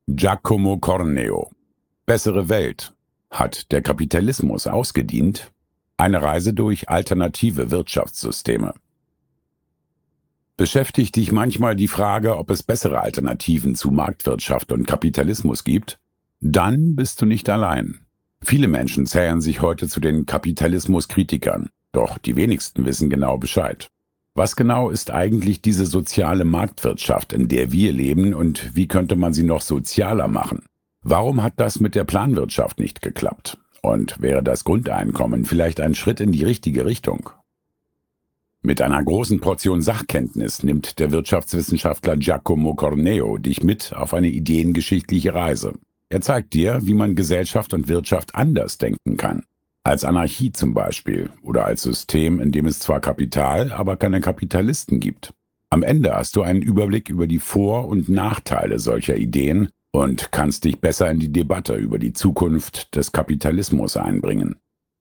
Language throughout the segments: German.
Giacomo Corneo. Bessere Welt. Hat der Kapitalismus ausgedient? Eine Reise durch alternative Wirtschaftssysteme. Beschäftigt dich manchmal die Frage, ob es bessere Alternativen zu Marktwirtschaft und Kapitalismus gibt? Dann bist du nicht allein. Viele Menschen zählen sich heute zu den Kapitalismuskritikern, doch die wenigsten wissen genau Bescheid. Was genau ist eigentlich diese soziale Marktwirtschaft, in der wir leben, und wie könnte man sie noch sozialer machen? Warum hat das mit der Planwirtschaft nicht geklappt? Und wäre das Grundeinkommen vielleicht ein Schritt in die richtige Richtung? Mit einer großen Portion Sachkenntnis nimmt der Wirtschaftswissenschaftler Giacomo Corneo dich mit auf eine ideengeschichtliche Reise. Er zeigt dir, wie man Gesellschaft und Wirtschaft anders denken kann. Als Anarchie zum Beispiel oder als System, in dem es zwar Kapital, aber keine Kapitalisten gibt. Am Ende hast du einen Überblick über die Vor- und Nachteile solcher Ideen und kannst dich besser in die Debatte über die Zukunft des Kapitalismus einbringen.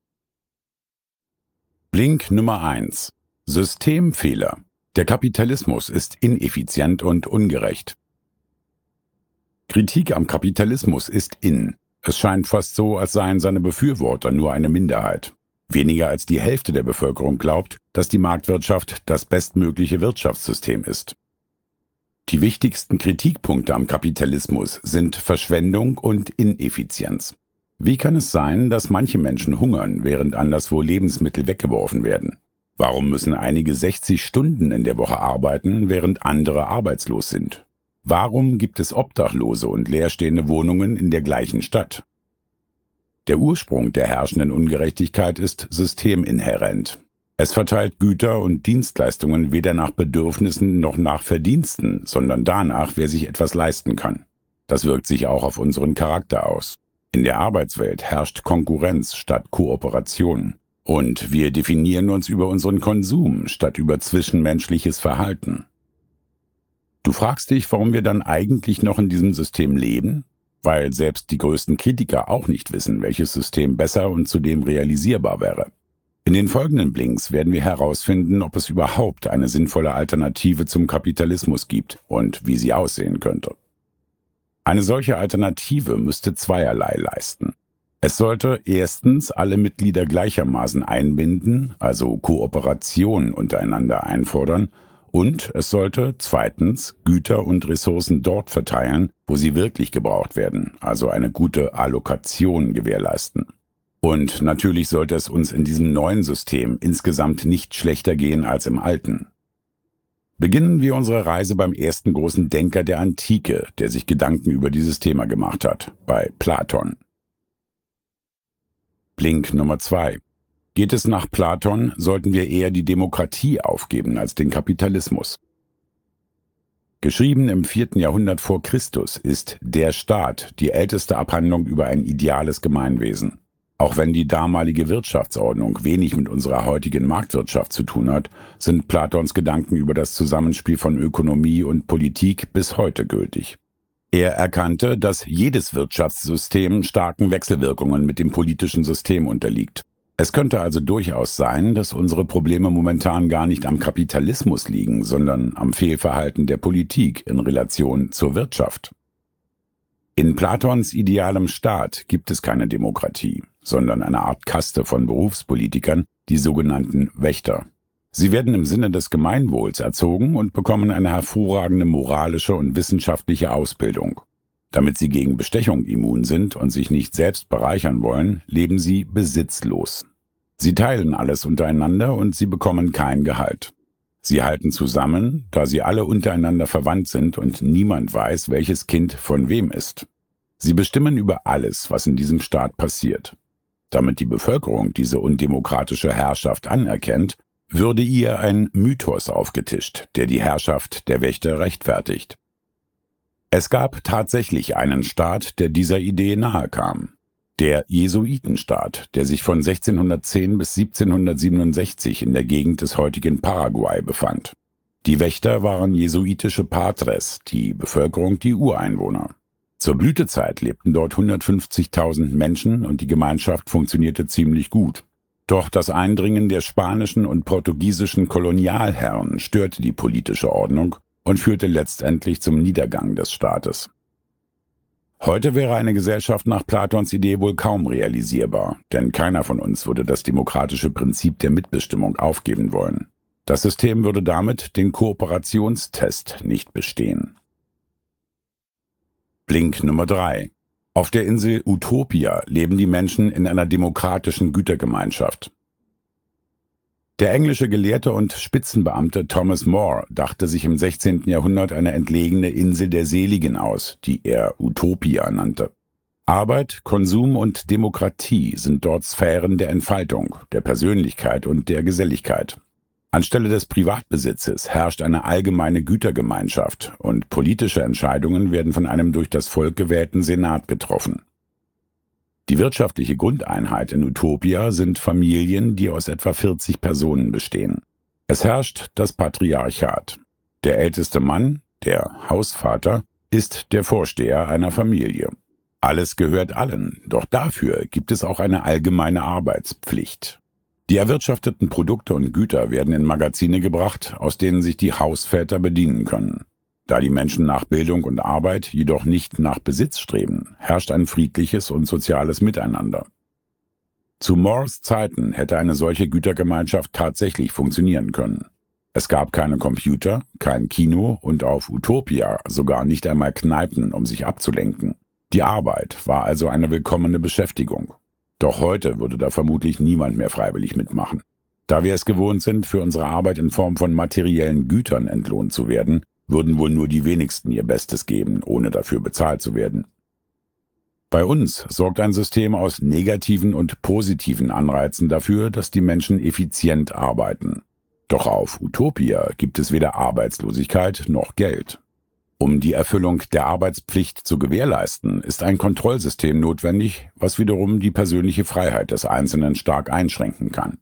Blink Nummer 1. Systemfehler. Der Kapitalismus ist ineffizient und ungerecht. Kritik am Kapitalismus ist in. Es scheint fast so, als seien seine Befürworter nur eine Minderheit. Weniger als die Hälfte der Bevölkerung glaubt, dass die Marktwirtschaft das bestmögliche Wirtschaftssystem ist. Die wichtigsten Kritikpunkte am Kapitalismus sind Verschwendung und Ineffizienz. Wie kann es sein, dass manche Menschen hungern, während anderswo Lebensmittel weggeworfen werden? Warum müssen einige 60 Stunden in der Woche arbeiten, während andere arbeitslos sind? Warum gibt es obdachlose und leerstehende Wohnungen in der gleichen Stadt? Der Ursprung der herrschenden Ungerechtigkeit ist systeminhärent. Es verteilt Güter und Dienstleistungen weder nach Bedürfnissen noch nach Verdiensten, sondern danach, wer sich etwas leisten kann. Das wirkt sich auch auf unseren Charakter aus. In der Arbeitswelt herrscht Konkurrenz statt Kooperation. Und wir definieren uns über unseren Konsum statt über zwischenmenschliches Verhalten. Du fragst dich, warum wir dann eigentlich noch in diesem System leben? Weil selbst die größten Kritiker auch nicht wissen, welches System besser und zudem realisierbar wäre. In den folgenden Blinks werden wir herausfinden, ob es überhaupt eine sinnvolle Alternative zum Kapitalismus gibt und wie sie aussehen könnte. Eine solche Alternative müsste zweierlei leisten. Es sollte erstens alle Mitglieder gleichermaßen einbinden, also Kooperation untereinander einfordern, und es sollte zweitens Güter und Ressourcen dort verteilen, wo sie wirklich gebraucht werden, also eine gute Allokation gewährleisten. Und natürlich sollte es uns in diesem neuen System insgesamt nicht schlechter gehen als im alten. Beginnen wir unsere Reise beim ersten großen Denker der Antike, der sich Gedanken über dieses Thema gemacht hat, bei Platon. Blink Nummer 2. Geht es nach Platon, sollten wir eher die Demokratie aufgeben als den Kapitalismus. Geschrieben im 4. Jahrhundert vor Christus ist Der Staat die älteste Abhandlung über ein ideales Gemeinwesen. Auch wenn die damalige Wirtschaftsordnung wenig mit unserer heutigen Marktwirtschaft zu tun hat, sind Platons Gedanken über das Zusammenspiel von Ökonomie und Politik bis heute gültig. Er erkannte, dass jedes Wirtschaftssystem starken Wechselwirkungen mit dem politischen System unterliegt. Es könnte also durchaus sein, dass unsere Probleme momentan gar nicht am Kapitalismus liegen, sondern am Fehlverhalten der Politik in Relation zur Wirtschaft. In Platons idealem Staat gibt es keine Demokratie, sondern eine Art Kaste von Berufspolitikern, die sogenannten Wächter. Sie werden im Sinne des Gemeinwohls erzogen und bekommen eine hervorragende moralische und wissenschaftliche Ausbildung. Damit sie gegen Bestechung immun sind und sich nicht selbst bereichern wollen, leben sie besitzlos. Sie teilen alles untereinander und sie bekommen kein Gehalt. Sie halten zusammen, da sie alle untereinander verwandt sind und niemand weiß, welches Kind von wem ist. Sie bestimmen über alles, was in diesem Staat passiert. Damit die Bevölkerung diese undemokratische Herrschaft anerkennt, würde ihr ein Mythos aufgetischt, der die Herrschaft der Wächter rechtfertigt. Es gab tatsächlich einen Staat, der dieser Idee nahe kam. Der Jesuitenstaat, der sich von 1610 bis 1767 in der Gegend des heutigen Paraguay befand. Die Wächter waren jesuitische Patres, die Bevölkerung die Ureinwohner. Zur Blütezeit lebten dort 150.000 Menschen und die Gemeinschaft funktionierte ziemlich gut. Doch das Eindringen der spanischen und portugiesischen Kolonialherren störte die politische Ordnung und führte letztendlich zum Niedergang des Staates. Heute wäre eine Gesellschaft nach Platons Idee wohl kaum realisierbar, denn keiner von uns würde das demokratische Prinzip der Mitbestimmung aufgeben wollen. Das System würde damit den Kooperationstest nicht bestehen. Blink Nummer 3. Auf der Insel Utopia leben die Menschen in einer demokratischen Gütergemeinschaft. Der englische Gelehrte und Spitzenbeamte Thomas More dachte sich im 16. Jahrhundert eine entlegene Insel der Seligen aus, die er Utopia nannte. Arbeit, Konsum und Demokratie sind dort Sphären der Entfaltung, der Persönlichkeit und der Geselligkeit. Anstelle des Privatbesitzes herrscht eine allgemeine Gütergemeinschaft und politische Entscheidungen werden von einem durch das Volk gewählten Senat getroffen. Die wirtschaftliche Grundeinheit in Utopia sind Familien, die aus etwa 40 Personen bestehen. Es herrscht das Patriarchat. Der älteste Mann, der Hausvater, ist der Vorsteher einer Familie. Alles gehört allen, doch dafür gibt es auch eine allgemeine Arbeitspflicht. Die erwirtschafteten Produkte und Güter werden in Magazine gebracht, aus denen sich die Hausväter bedienen können. Da die Menschen nach Bildung und Arbeit jedoch nicht nach Besitz streben, herrscht ein friedliches und soziales Miteinander. Zu Mores Zeiten hätte eine solche Gütergemeinschaft tatsächlich funktionieren können. Es gab keine Computer, kein Kino und auf Utopia sogar nicht einmal Kneipen, um sich abzulenken. Die Arbeit war also eine willkommene Beschäftigung. Doch heute würde da vermutlich niemand mehr freiwillig mitmachen. Da wir es gewohnt sind, für unsere Arbeit in Form von materiellen Gütern entlohnt zu werden, würden wohl nur die wenigsten ihr Bestes geben, ohne dafür bezahlt zu werden. Bei uns sorgt ein System aus negativen und positiven Anreizen dafür, dass die Menschen effizient arbeiten. Doch auf Utopia gibt es weder Arbeitslosigkeit noch Geld. Um die Erfüllung der Arbeitspflicht zu gewährleisten, ist ein Kontrollsystem notwendig, was wiederum die persönliche Freiheit des Einzelnen stark einschränken kann.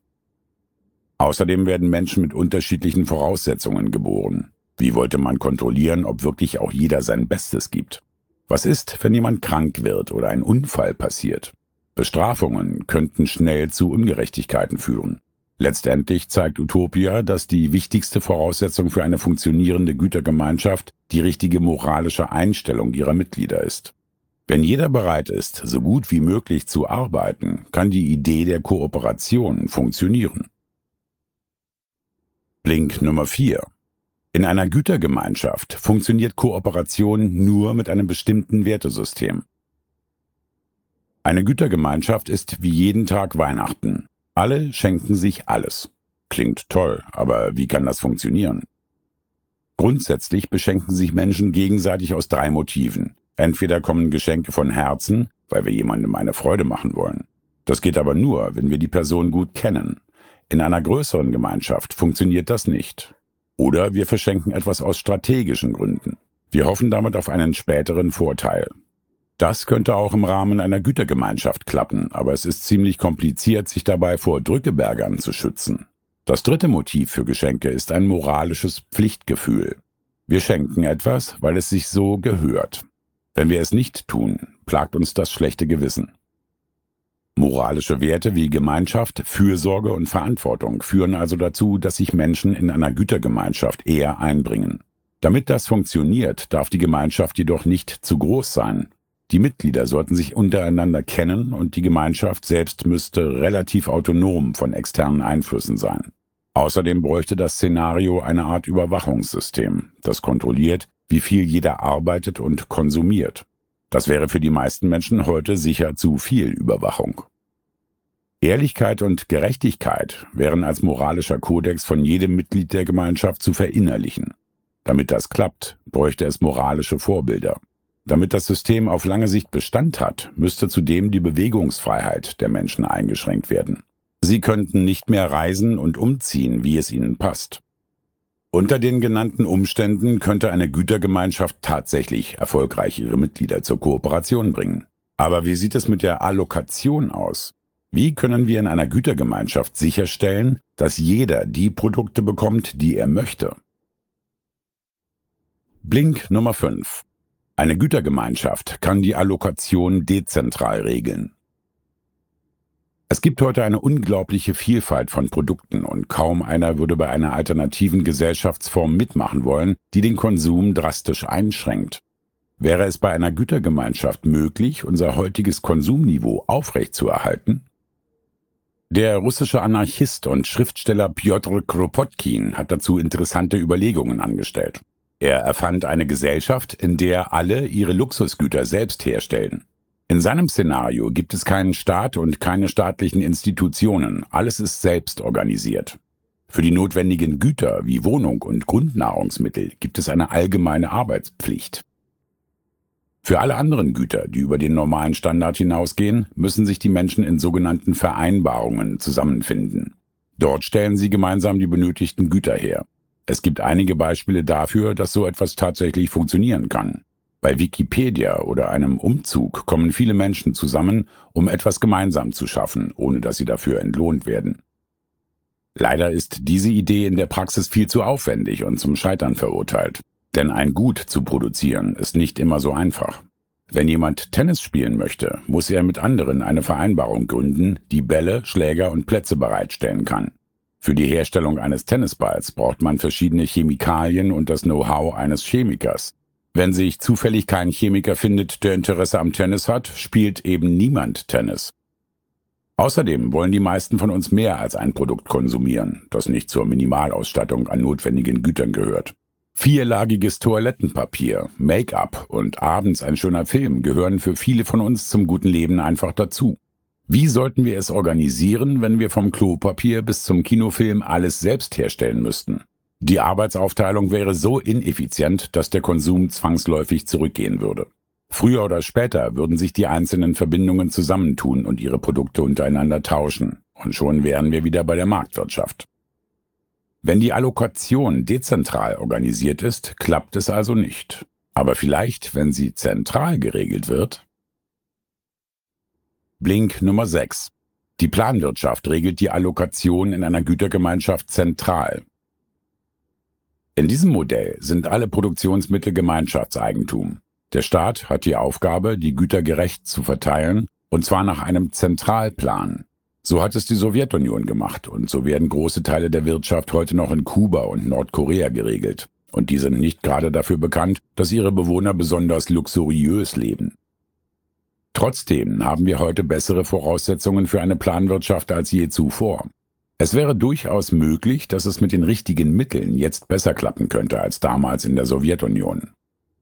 Außerdem werden Menschen mit unterschiedlichen Voraussetzungen geboren. Wie wollte man kontrollieren, ob wirklich auch jeder sein Bestes gibt? Was ist, wenn jemand krank wird oder ein Unfall passiert? Bestrafungen könnten schnell zu Ungerechtigkeiten führen. Letztendlich zeigt Utopia, dass die wichtigste Voraussetzung für eine funktionierende Gütergemeinschaft die richtige moralische Einstellung ihrer Mitglieder ist. Wenn jeder bereit ist, so gut wie möglich zu arbeiten, kann die Idee der Kooperation funktionieren. Blink Nummer 4. In einer Gütergemeinschaft funktioniert Kooperation nur mit einem bestimmten Wertesystem. Eine Gütergemeinschaft ist wie jeden Tag Weihnachten. Alle schenken sich alles. Klingt toll, aber wie kann das funktionieren? Grundsätzlich beschenken sich Menschen gegenseitig aus 3 Motiven. Entweder kommen Geschenke von Herzen, weil wir jemandem eine Freude machen wollen. Das geht aber nur, wenn wir die Person gut kennen. In einer größeren Gemeinschaft funktioniert das nicht. Oder wir verschenken etwas aus strategischen Gründen. Wir hoffen damit auf einen späteren Vorteil. Das könnte auch im Rahmen einer Gütergemeinschaft klappen, aber es ist ziemlich kompliziert, sich dabei vor Drückebergern zu schützen. Das 3. Motiv für Geschenke ist ein moralisches Pflichtgefühl. Wir schenken etwas, weil es sich so gehört. Wenn wir es nicht tun, plagt uns das schlechte Gewissen. Moralische Werte wie Gemeinschaft, Fürsorge und Verantwortung führen also dazu, dass sich Menschen in einer Gütergemeinschaft eher einbringen. Damit das funktioniert, darf die Gemeinschaft jedoch nicht zu groß sein. Die Mitglieder sollten sich untereinander kennen und die Gemeinschaft selbst müsste relativ autonom von externen Einflüssen sein. Außerdem bräuchte das Szenario eine Art Überwachungssystem, das kontrolliert, wie viel jeder arbeitet und konsumiert. Das wäre für die meisten Menschen heute sicher zu viel Überwachung. Ehrlichkeit und Gerechtigkeit wären als moralischer Kodex von jedem Mitglied der Gemeinschaft zu verinnerlichen. Damit das klappt, bräuchte es moralische Vorbilder. Damit das System auf lange Sicht Bestand hat, müsste zudem die Bewegungsfreiheit der Menschen eingeschränkt werden. Sie könnten nicht mehr reisen und umziehen, wie es ihnen passt. Unter den genannten Umständen könnte eine Gütergemeinschaft tatsächlich erfolgreich ihre Mitglieder zur Kooperation bringen. Aber wie sieht es mit der Allokation aus? Wie können wir in einer Gütergemeinschaft sicherstellen, dass jeder die Produkte bekommt, die er möchte? Blink Nummer 5. Eine Gütergemeinschaft kann die Allokation dezentral regeln. Es gibt heute eine unglaubliche Vielfalt von Produkten und kaum einer würde bei einer alternativen Gesellschaftsform mitmachen wollen, die den Konsum drastisch einschränkt. Wäre es bei einer Gütergemeinschaft möglich, unser heutiges Konsumniveau aufrechtzuerhalten? Der russische Anarchist und Schriftsteller Pjotr Kropotkin hat dazu interessante Überlegungen angestellt. Er erfand eine Gesellschaft, in der alle ihre Luxusgüter selbst herstellen. In seinem Szenario gibt es keinen Staat und keine staatlichen Institutionen, alles ist selbst organisiert. Für die notwendigen Güter wie Wohnung und Grundnahrungsmittel gibt es eine allgemeine Arbeitspflicht. Für alle anderen Güter, die über den normalen Standard hinausgehen, müssen sich die Menschen in sogenannten Vereinbarungen zusammenfinden. Dort stellen sie gemeinsam die benötigten Güter her. Es gibt einige Beispiele dafür, dass so etwas tatsächlich funktionieren kann. Bei Wikipedia oder einem Umzug kommen viele Menschen zusammen, um etwas gemeinsam zu schaffen, ohne dass sie dafür entlohnt werden. Leider ist diese Idee in der Praxis viel zu aufwendig und zum Scheitern verurteilt. Denn ein Gut zu produzieren ist nicht immer so einfach. Wenn jemand Tennis spielen möchte, muss er mit anderen eine Vereinbarung gründen, die Bälle, Schläger und Plätze bereitstellen kann. Für die Herstellung eines Tennisballs braucht man verschiedene Chemikalien und das Know-how eines Chemikers. Wenn sich zufällig kein Chemiker findet, der Interesse am Tennis hat, spielt eben niemand Tennis. Außerdem wollen die meisten von uns mehr als ein Produkt konsumieren, das nicht zur Minimalausstattung an notwendigen Gütern gehört. Vierlagiges Toilettenpapier, Make-up und abends ein schöner Film gehören für viele von uns zum guten Leben einfach dazu. Wie sollten wir es organisieren, wenn wir vom Klopapier bis zum Kinofilm alles selbst herstellen müssten? Die Arbeitsaufteilung wäre so ineffizient, dass der Konsum zwangsläufig zurückgehen würde. Früher oder später würden sich die einzelnen Verbindungen zusammentun und ihre Produkte untereinander tauschen. Und schon wären wir wieder bei der Marktwirtschaft. Wenn die Allokation dezentral organisiert ist, klappt es also nicht. Aber vielleicht, wenn sie zentral geregelt wird? Blink Nummer 6. Die Planwirtschaft regelt die Allokation in einer Gütergemeinschaft zentral. In diesem Modell sind alle Produktionsmittel Gemeinschaftseigentum. Der Staat hat die Aufgabe, die Güter gerecht zu verteilen, und zwar nach einem Zentralplan. So hat es die Sowjetunion gemacht und so werden große Teile der Wirtschaft heute noch in Kuba und Nordkorea geregelt. Und die sind nicht gerade dafür bekannt, dass ihre Bewohner besonders luxuriös leben. Trotzdem haben wir heute bessere Voraussetzungen für eine Planwirtschaft als je zuvor. Es wäre durchaus möglich, dass es mit den richtigen Mitteln jetzt besser klappen könnte als damals in der Sowjetunion.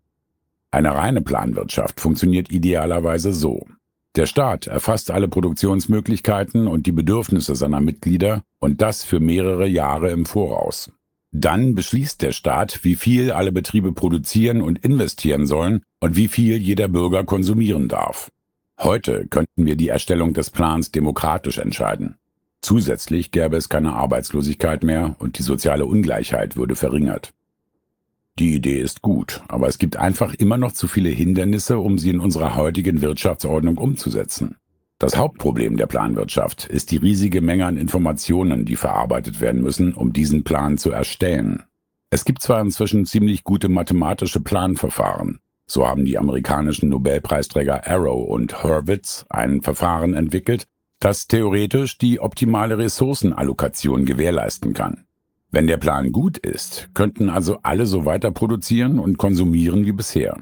Eine reine Planwirtschaft funktioniert idealerweise so. Der Staat erfasst alle Produktionsmöglichkeiten und die Bedürfnisse seiner Mitglieder und das für mehrere Jahre im Voraus. Dann beschließt der Staat, wie viel alle Betriebe produzieren und investieren sollen und wie viel jeder Bürger konsumieren darf. Heute könnten wir die Erstellung des Plans demokratisch entscheiden. Zusätzlich gäbe es keine Arbeitslosigkeit mehr und die soziale Ungleichheit würde verringert. Die Idee ist gut, aber es gibt einfach immer noch zu viele Hindernisse, um sie in unserer heutigen Wirtschaftsordnung umzusetzen. Das Hauptproblem der Planwirtschaft ist die riesige Menge an Informationen, die verarbeitet werden müssen, um diesen Plan zu erstellen. Es gibt zwar inzwischen ziemlich gute mathematische Planverfahren. So haben die amerikanischen Nobelpreisträger Arrow und Hurwitz ein Verfahren entwickelt, das theoretisch die optimale Ressourcenallokation gewährleisten kann. Wenn der Plan gut ist, könnten also alle so weiter produzieren und konsumieren wie bisher.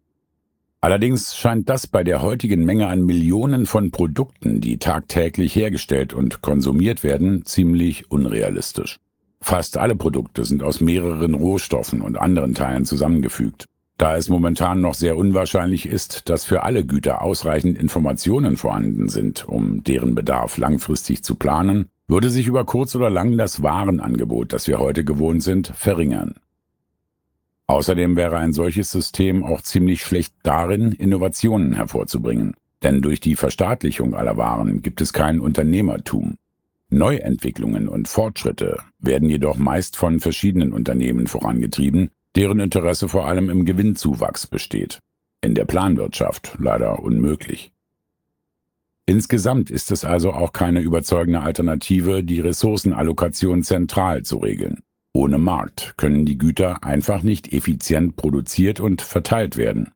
Allerdings scheint das bei der heutigen Menge an Millionen von Produkten, die tagtäglich hergestellt und konsumiert werden, ziemlich unrealistisch. Fast alle Produkte sind aus mehreren Rohstoffen und anderen Teilen zusammengefügt. Da es momentan noch sehr unwahrscheinlich ist, dass für alle Güter ausreichend Informationen vorhanden sind, um deren Bedarf langfristig zu planen, würde sich über kurz oder lang das Warenangebot, das wir heute gewohnt sind, verringern. Außerdem wäre ein solches System auch ziemlich schlecht darin, Innovationen hervorzubringen, denn durch die Verstaatlichung aller Waren gibt es kein Unternehmertum. Neuentwicklungen und Fortschritte werden jedoch meist von verschiedenen Unternehmen vorangetrieben, deren Interesse vor allem im Gewinnzuwachs besteht. In der Planwirtschaft leider unmöglich. Insgesamt ist es also auch keine überzeugende Alternative, die Ressourcenallokation zentral zu regeln. Ohne Markt können die Güter einfach nicht effizient produziert und verteilt werden.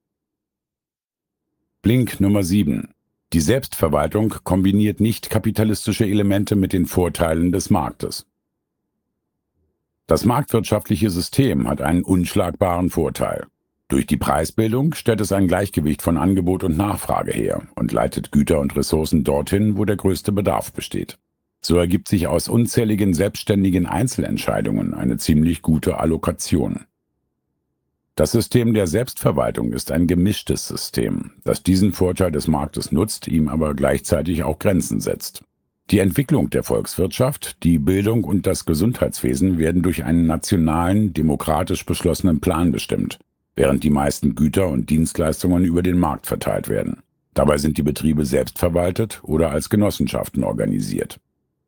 Blink Nummer 7. Die Selbstverwaltung kombiniert nicht kapitalistische Elemente mit den Vorteilen des Marktes. Das marktwirtschaftliche System hat einen unschlagbaren Vorteil. Durch die Preisbildung stellt es ein Gleichgewicht von Angebot und Nachfrage her und leitet Güter und Ressourcen dorthin, wo der größte Bedarf besteht. So ergibt sich aus unzähligen selbstständigen Einzelentscheidungen eine ziemlich gute Allokation. Das System der Selbstverwaltung ist ein gemischtes System, das diesen Vorteil des Marktes nutzt, ihm aber gleichzeitig auch Grenzen setzt. Die Entwicklung der Volkswirtschaft, die Bildung und das Gesundheitswesen werden durch einen nationalen, demokratisch beschlossenen Plan bestimmt, während die meisten Güter und Dienstleistungen über den Markt verteilt werden. Dabei sind die Betriebe selbstverwaltet oder als Genossenschaften organisiert.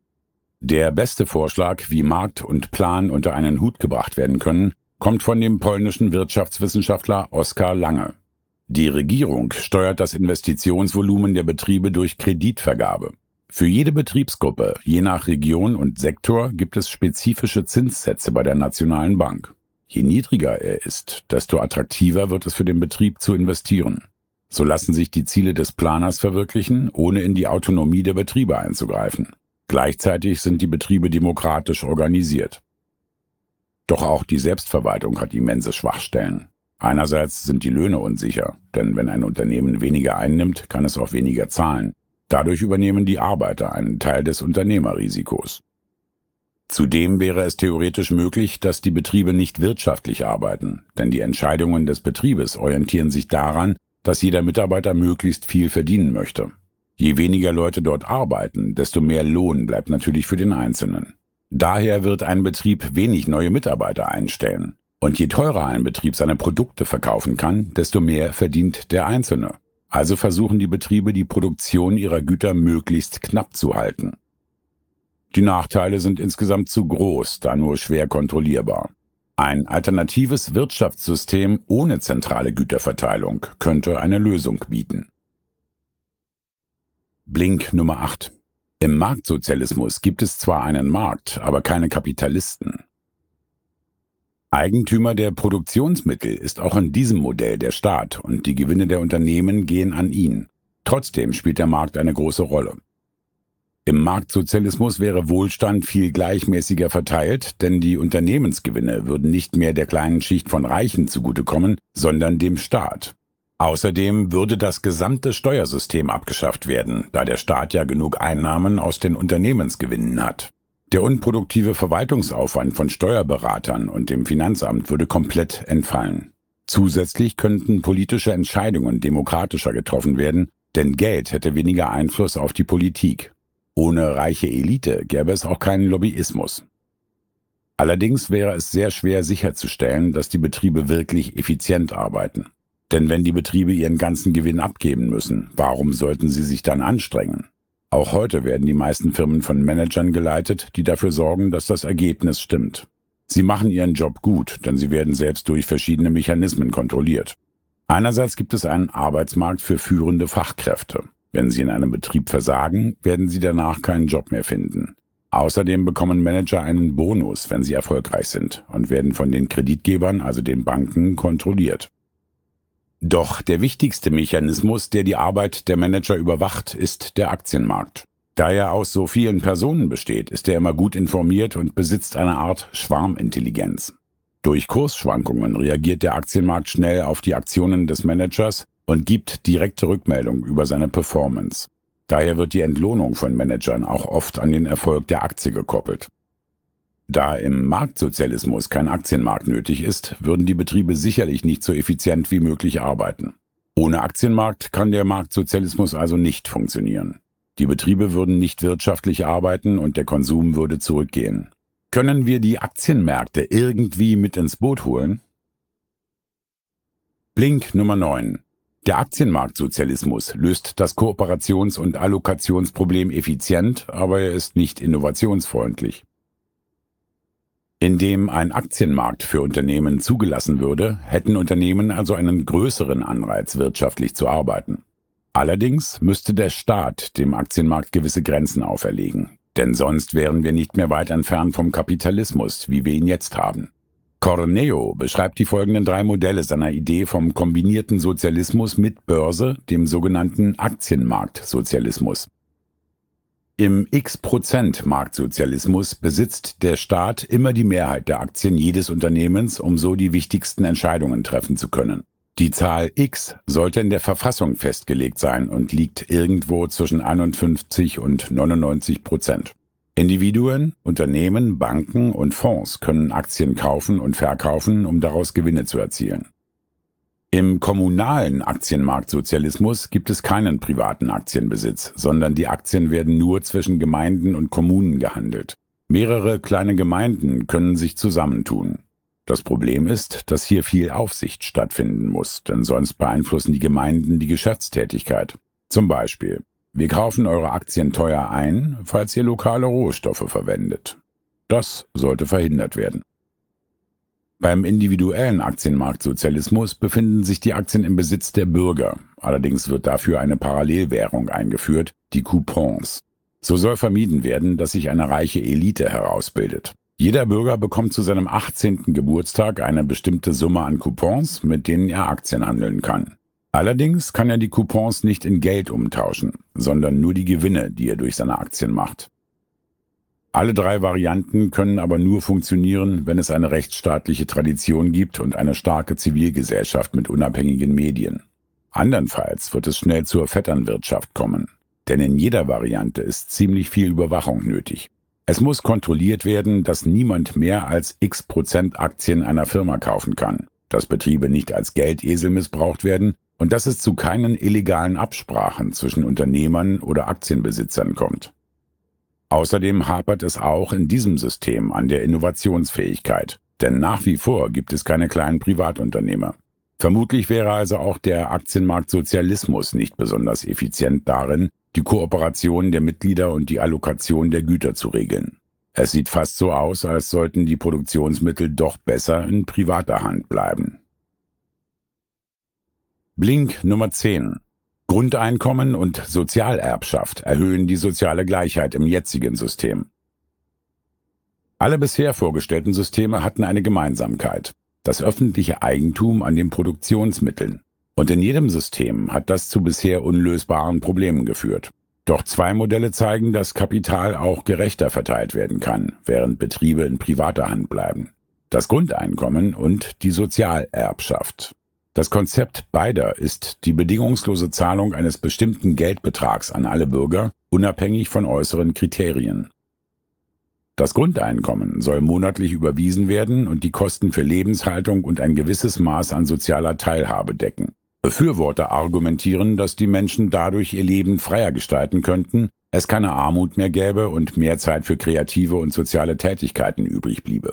Der beste Vorschlag, wie Markt und Plan unter einen Hut gebracht werden können, kommt von dem polnischen Wirtschaftswissenschaftler Oskar Lange. Die Regierung steuert das Investitionsvolumen der Betriebe durch Kreditvergabe. Für jede Betriebsgruppe, je nach Region und Sektor, gibt es spezifische Zinssätze bei der Nationalen Bank. Je niedriger er ist, desto attraktiver wird es für den Betrieb zu investieren. So lassen sich die Ziele des Planers verwirklichen, ohne in die Autonomie der Betriebe einzugreifen. Gleichzeitig sind die Betriebe demokratisch organisiert. Doch auch die Selbstverwaltung hat immense Schwachstellen. Einerseits sind die Löhne unsicher, denn wenn ein Unternehmen weniger einnimmt, kann es auch weniger zahlen. Dadurch übernehmen die Arbeiter einen Teil des Unternehmerrisikos. Zudem wäre es theoretisch möglich, dass die Betriebe nicht wirtschaftlich arbeiten, denn die Entscheidungen des Betriebes orientieren sich daran, dass jeder Mitarbeiter möglichst viel verdienen möchte. Je weniger Leute dort arbeiten, desto mehr Lohn bleibt natürlich für den Einzelnen. Daher wird ein Betrieb wenig neue Mitarbeiter einstellen. Und je teurer ein Betrieb seine Produkte verkaufen kann, desto mehr verdient der Einzelne. Also versuchen die Betriebe, die Produktion ihrer Güter möglichst knapp zu halten. Die Nachteile sind insgesamt zu groß, da nur schwer kontrollierbar. Ein alternatives Wirtschaftssystem ohne zentrale Güterverteilung könnte eine Lösung bieten. Blink Nummer 8. Im Marktsozialismus gibt es zwar einen Markt, aber keine Kapitalisten. Eigentümer der Produktionsmittel ist auch in diesem Modell der Staat und die Gewinne der Unternehmen gehen an ihn. Trotzdem spielt der Markt eine große Rolle. Im Marktsozialismus wäre Wohlstand viel gleichmäßiger verteilt, denn die Unternehmensgewinne würden nicht mehr der kleinen Schicht von Reichen zugutekommen, sondern dem Staat. Außerdem würde das gesamte Steuersystem abgeschafft werden, da der Staat ja genug Einnahmen aus den Unternehmensgewinnen hat. Der unproduktive Verwaltungsaufwand von Steuerberatern und dem Finanzamt würde komplett entfallen. Zusätzlich könnten politische Entscheidungen demokratischer getroffen werden, denn Geld hätte weniger Einfluss auf die Politik. Ohne reiche Elite gäbe es auch keinen Lobbyismus. Allerdings wäre es sehr schwer sicherzustellen, dass die Betriebe wirklich effizient arbeiten. Denn wenn die Betriebe ihren ganzen Gewinn abgeben müssen, warum sollten sie sich dann anstrengen? Auch heute werden die meisten Firmen von Managern geleitet, die dafür sorgen, dass das Ergebnis stimmt. Sie machen ihren Job gut, denn sie werden selbst durch verschiedene Mechanismen kontrolliert. Einerseits gibt es einen Arbeitsmarkt für führende Fachkräfte. Wenn sie in einem Betrieb versagen, werden sie danach keinen Job mehr finden. Außerdem bekommen Manager einen Bonus, wenn sie erfolgreich sind, und werden von den Kreditgebern, also den Banken, kontrolliert. Doch der wichtigste Mechanismus, der die Arbeit der Manager überwacht, ist der Aktienmarkt. Da er aus so vielen Personen besteht, ist er immer gut informiert und besitzt eine Art Schwarmintelligenz. Durch Kursschwankungen reagiert der Aktienmarkt schnell auf die Aktionen des Managers und gibt direkte Rückmeldung über seine Performance. Daher wird die Entlohnung von Managern auch oft an den Erfolg der Aktie gekoppelt. Da im Marktsozialismus kein Aktienmarkt nötig ist, würden die Betriebe sicherlich nicht so effizient wie möglich arbeiten. Ohne Aktienmarkt kann der Marktsozialismus also nicht funktionieren. Die Betriebe würden nicht wirtschaftlich arbeiten und der Konsum würde zurückgehen. Können wir die Aktienmärkte irgendwie mit ins Boot holen? Blink Nummer 9. Der Aktienmarktsozialismus löst das Kooperations- und Allokationsproblem effizient, aber er ist nicht innovationsfreundlich. Indem ein Aktienmarkt für Unternehmen zugelassen würde, hätten Unternehmen also einen größeren Anreiz, wirtschaftlich zu arbeiten. Allerdings müsste der Staat dem Aktienmarkt gewisse Grenzen auferlegen, denn sonst wären wir nicht mehr weit entfernt vom Kapitalismus, wie wir ihn jetzt haben. Corneo beschreibt die folgenden 3 Modelle seiner Idee vom kombinierten Sozialismus mit Börse, dem sogenannten Aktienmarktsozialismus. Im X%-Marktsozialismus besitzt der Staat immer die Mehrheit der Aktien jedes Unternehmens, um so die wichtigsten Entscheidungen treffen zu können. Die Zahl X sollte in der Verfassung festgelegt sein und liegt irgendwo zwischen 51 und 99%. Individuen, Unternehmen, Banken und Fonds können Aktien kaufen und verkaufen, um daraus Gewinne zu erzielen. Im kommunalen Aktienmarktsozialismus gibt es keinen privaten Aktienbesitz, sondern die Aktien werden nur zwischen Gemeinden und Kommunen gehandelt. Mehrere kleine Gemeinden können sich zusammentun. Das Problem ist, dass hier viel Aufsicht stattfinden muss, denn sonst beeinflussen die Gemeinden die Geschäftstätigkeit. Zum Beispiel: Wir kaufen eure Aktien teuer ein, falls ihr lokale Rohstoffe verwendet. Das sollte verhindert werden. Beim individuellen Aktienmarktsozialismus befinden sich die Aktien im Besitz der Bürger. Allerdings wird dafür eine Parallelwährung eingeführt, die Coupons. So soll vermieden werden, dass sich eine reiche Elite herausbildet. Jeder Bürger bekommt zu seinem 18. Geburtstag eine bestimmte Summe an Coupons, mit denen er Aktien handeln kann. Allerdings kann er die Coupons nicht in Geld umtauschen, sondern nur die Gewinne, die er durch seine Aktien macht. Alle drei Varianten können aber nur funktionieren, wenn es eine rechtsstaatliche Tradition gibt und eine starke Zivilgesellschaft mit unabhängigen Medien. Andernfalls wird es schnell zur Vetternwirtschaft kommen, denn in jeder Variante ist ziemlich viel Überwachung nötig. Es muss kontrolliert werden, dass niemand mehr als x% Aktien einer Firma kaufen kann, dass Betriebe nicht als Geldesel missbraucht werden und dass es zu keinen illegalen Absprachen zwischen Unternehmern oder Aktienbesitzern kommt. Außerdem hapert es auch in diesem System an der Innovationsfähigkeit, denn nach wie vor gibt es keine kleinen Privatunternehmer. Vermutlich wäre also auch der Aktienmarktsozialismus nicht besonders effizient darin, die Kooperation der Mitglieder und die Allokation der Güter zu regeln. Es sieht fast so aus, als sollten die Produktionsmittel doch besser in privater Hand bleiben. Blink Nummer 10. Grundeinkommen und Sozialerbschaft erhöhen die soziale Gleichheit im jetzigen System. Alle bisher vorgestellten Systeme hatten eine Gemeinsamkeit: das öffentliche Eigentum an den Produktionsmitteln. Und in jedem System hat das zu bisher unlösbaren Problemen geführt. Doch zwei Modelle zeigen, dass Kapital auch gerechter verteilt werden kann, während Betriebe in privater Hand bleiben: das Grundeinkommen und die Sozialerbschaft. Das Konzept beider ist die bedingungslose Zahlung eines bestimmten Geldbetrags an alle Bürger, unabhängig von äußeren Kriterien. Das Grundeinkommen soll monatlich überwiesen werden und die Kosten für Lebenshaltung und ein gewisses Maß an sozialer Teilhabe decken. Befürworter argumentieren, dass die Menschen dadurch ihr Leben freier gestalten könnten, es keine Armut mehr gäbe und mehr Zeit für kreative und soziale Tätigkeiten übrig bliebe.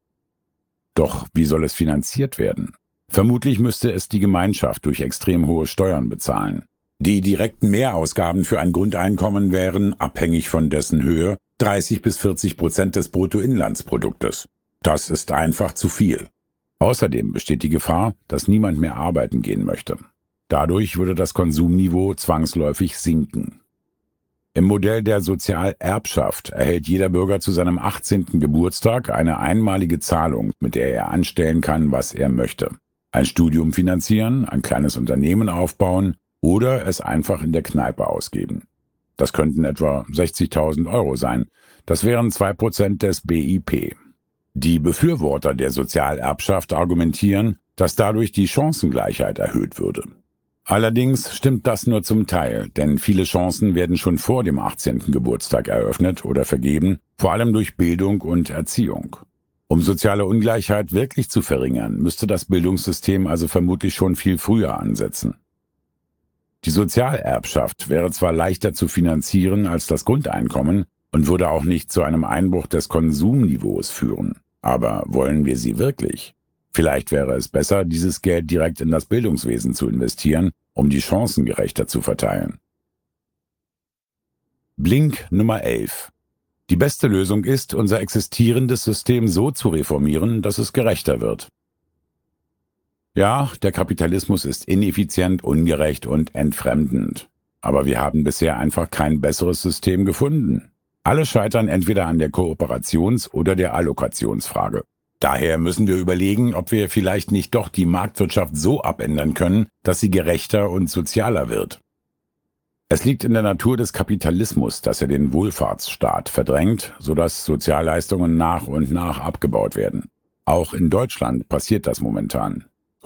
Doch wie soll es finanziert werden? Vermutlich müsste es die Gemeinschaft durch extrem hohe Steuern bezahlen. Die direkten Mehrausgaben für ein Grundeinkommen wären, abhängig von dessen Höhe, 30-40% des Bruttoinlandsproduktes. Das ist einfach zu viel. Außerdem besteht die Gefahr, dass niemand mehr arbeiten gehen möchte. Dadurch würde das Konsumniveau zwangsläufig sinken. Im Modell der Sozialerbschaft erhält jeder Bürger zu seinem 18. Geburtstag eine einmalige Zahlung, mit der er anstellen kann, was er möchte. Ein Studium finanzieren, ein kleines Unternehmen aufbauen oder es einfach in der Kneipe ausgeben. Das könnten etwa 60.000 Euro sein. Das wären 2% des BIP. Die Befürworter der Sozialerbschaft argumentieren, dass dadurch die Chancengleichheit erhöht würde. Allerdings stimmt das nur zum Teil, denn viele Chancen werden schon vor dem 18. Geburtstag eröffnet oder vergeben, vor allem durch Bildung und Erziehung. Um soziale Ungleichheit wirklich zu verringern, müsste das Bildungssystem also vermutlich schon viel früher ansetzen. Die Sozialerbschaft wäre zwar leichter zu finanzieren als das Grundeinkommen und würde auch nicht zu einem Einbruch des Konsumniveaus führen. Aber wollen wir sie wirklich? Vielleicht wäre es besser, dieses Geld direkt in das Bildungswesen zu investieren, um die Chancen gerechter zu verteilen. Blink Nummer 11. Die beste Lösung ist, unser existierendes System so zu reformieren, dass es gerechter wird. Ja, der Kapitalismus ist ineffizient, ungerecht und entfremdend. Aber wir haben bisher einfach kein besseres System gefunden. Alle scheitern entweder an der Kooperations- oder der Allokationsfrage. Daher müssen wir überlegen, ob wir vielleicht nicht doch die Marktwirtschaft so abändern können, dass sie gerechter und sozialer wird. Es liegt in der Natur des Kapitalismus, dass er den Wohlfahrtsstaat verdrängt, sodass Sozialleistungen nach und nach abgebaut werden. Auch in Deutschland passiert das momentan.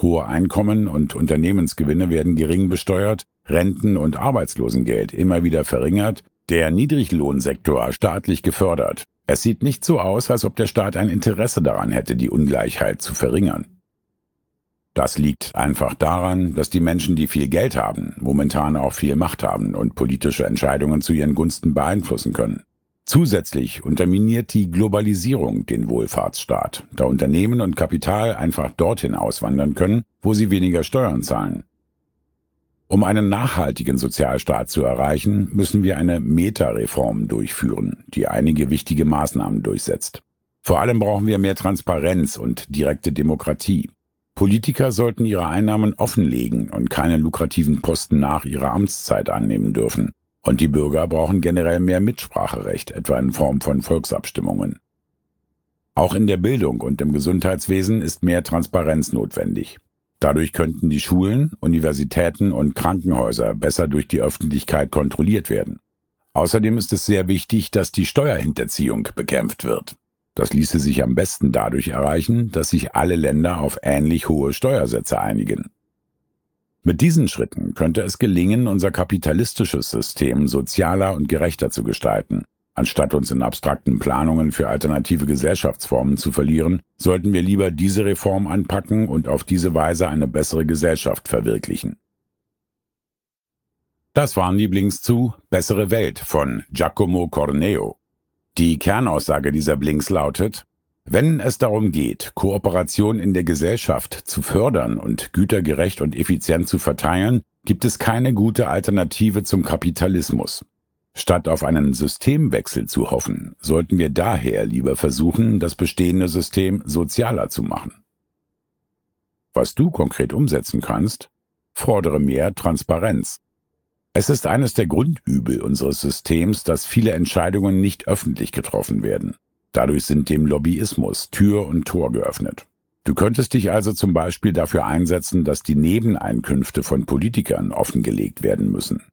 Hohe Einkommen und Unternehmensgewinne werden gering besteuert, Renten- und Arbeitslosengeld immer wieder verringert, der Niedriglohnsektor staatlich gefördert. Es sieht nicht so aus, als ob der Staat ein Interesse daran hätte, die Ungleichheit zu verringern. Das liegt einfach daran, dass die Menschen, die viel Geld haben, momentan auch viel Macht haben und politische Entscheidungen zu ihren Gunsten beeinflussen können. Zusätzlich unterminiert die Globalisierung den Wohlfahrtsstaat, da Unternehmen und Kapital einfach dorthin auswandern können, wo sie weniger Steuern zahlen. Um einen nachhaltigen Sozialstaat zu erreichen, müssen wir eine Meta-Reform durchführen, die einige wichtige Maßnahmen durchsetzt. Vor allem brauchen wir mehr Transparenz und direkte Demokratie. Politiker sollten ihre Einnahmen offenlegen und keine lukrativen Posten nach ihrer Amtszeit annehmen dürfen. Und die Bürger brauchen generell mehr Mitspracherecht, etwa in Form von Volksabstimmungen. Auch in der Bildung und im Gesundheitswesen ist mehr Transparenz notwendig. Dadurch könnten die Schulen, Universitäten und Krankenhäuser besser durch die Öffentlichkeit kontrolliert werden. Außerdem ist es sehr wichtig, dass die Steuerhinterziehung bekämpft wird. Das ließe sich am besten dadurch erreichen, dass sich alle Länder auf ähnlich hohe Steuersätze einigen. Mit diesen Schritten könnte es gelingen, unser kapitalistisches System sozialer und gerechter zu gestalten. Anstatt uns in abstrakten Planungen für alternative Gesellschaftsformen zu verlieren, sollten wir lieber diese Reform anpacken und auf diese Weise eine bessere Gesellschaft verwirklichen. Das waren die Blinks zu Bessere Welt von Giacomo Corneo. Die Kernaussage dieser Blinks lautet: Wenn es darum geht, Kooperation in der Gesellschaft zu fördern und Güter gerecht und effizient zu verteilen, gibt es keine gute Alternative zum Kapitalismus. Statt auf einen Systemwechsel zu hoffen, sollten wir daher lieber versuchen, das bestehende System sozialer zu machen. Was du konkret umsetzen kannst: Fordere mehr Transparenz. Es ist eines der Grundübel unseres Systems, dass viele Entscheidungen nicht öffentlich getroffen werden. Dadurch sind dem Lobbyismus Tür und Tor geöffnet. Du könntest dich also zum Beispiel dafür einsetzen, dass die Nebeneinkünfte von Politikern offengelegt werden müssen.